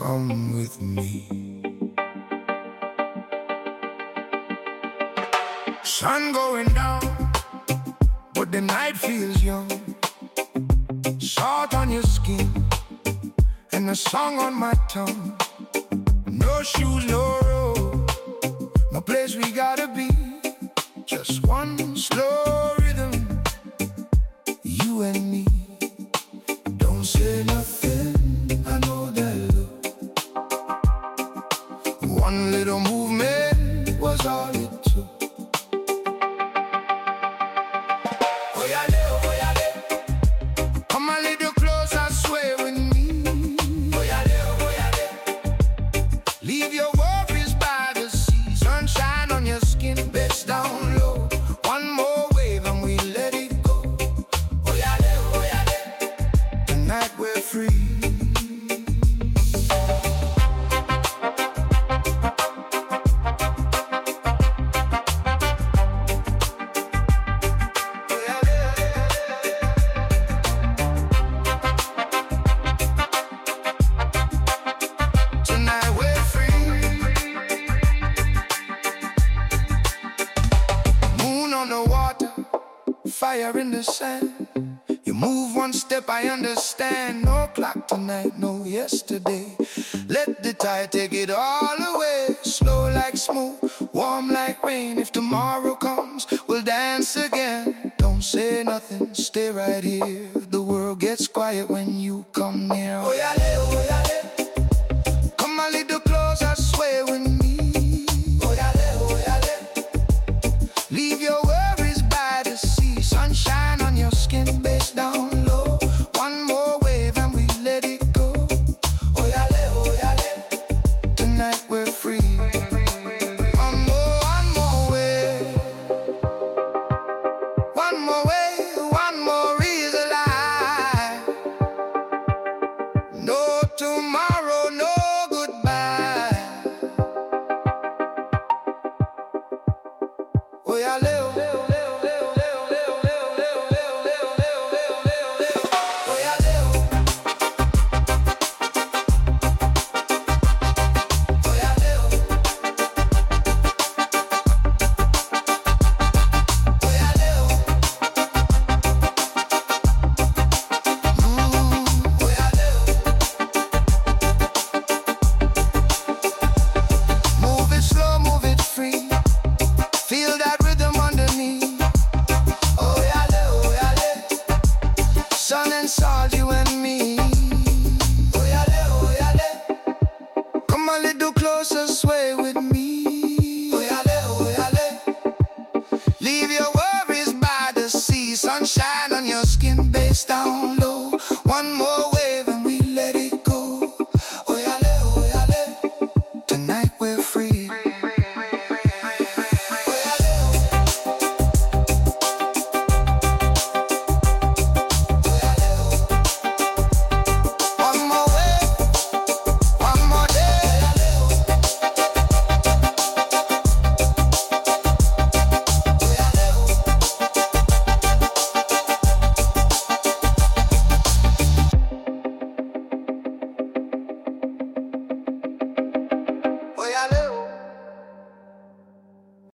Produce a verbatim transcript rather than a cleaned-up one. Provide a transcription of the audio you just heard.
come with me. Sun going down, but the night feels young. Salt on your skin and a song on my tongue. No shoes, no road, no place we gotta be. Just one slow rhythm, you and me. Don't say nothing, I know that look. One little movement was all it took. Oyale, oyale, come a little closer, sway with me. Oyale, oyale, leave your worries by the sea. Sunshine on your skin, beds down low. One more wave and we let it go. Oyale, oyale, tonight we're free. On the water, fire in the sand. You move one step, I understand. No clock tonight, no yesterday. Let the tide take it all away. Slow like smooth, warm like rain. If tomorrow comes, we'll dance again. Don't say nothing, stay right here. The world gets quiet when you come near. Oyale, oyale, come a little closer, sway with me. Oyale, oyale, leave your worries by the sea. Sunshine on your skin, base down low. One more wave and we let it go. Oyale, oyale, tonight we're free. One more, one more wave. One more wave, one more is alive. No tomorrow, no goodbye. Oyale, sun and salt, you and me. Oyale, oyale, come a little closer, sway with me. Oyale, oyale, leave your worries by the sea. Sunshine on your skin, base down low. One more wave and we let it go. Oyale, oyale, tonight we're free. Oyale.